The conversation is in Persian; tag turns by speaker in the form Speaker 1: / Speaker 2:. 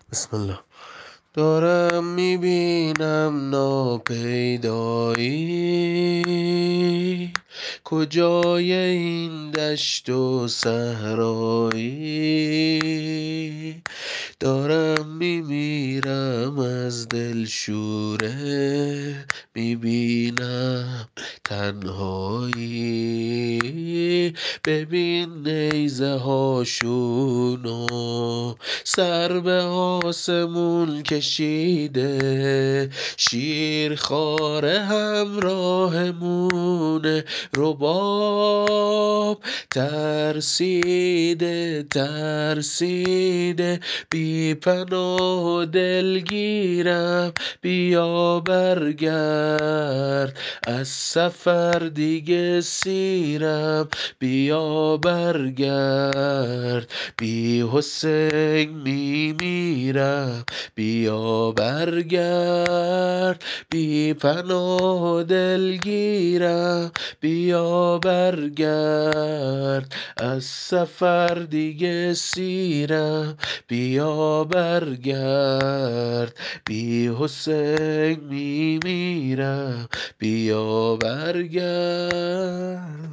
Speaker 1: بسم الله. دارم میبینم ناپیدایی، کجای این دشت و صحرایی. دارم میمیرم از دلشوره، میبینم تنهایی. ببین نیزه هاشونو سر به آسمون کشیده، شیرخواره همراهمونه، رباب ترسیده ترسیده. بی پناه و دلگیرم، بیا برگرد از سفر دیگه سیرم، بیا برگرد. بی حسین میمیرم، بیا برگرد. بی پناه و دلگیرم، بیا برگرد از سفر دیگه سیرم، بیا برگرد. بی حسین میمیرم، بیا برگرد.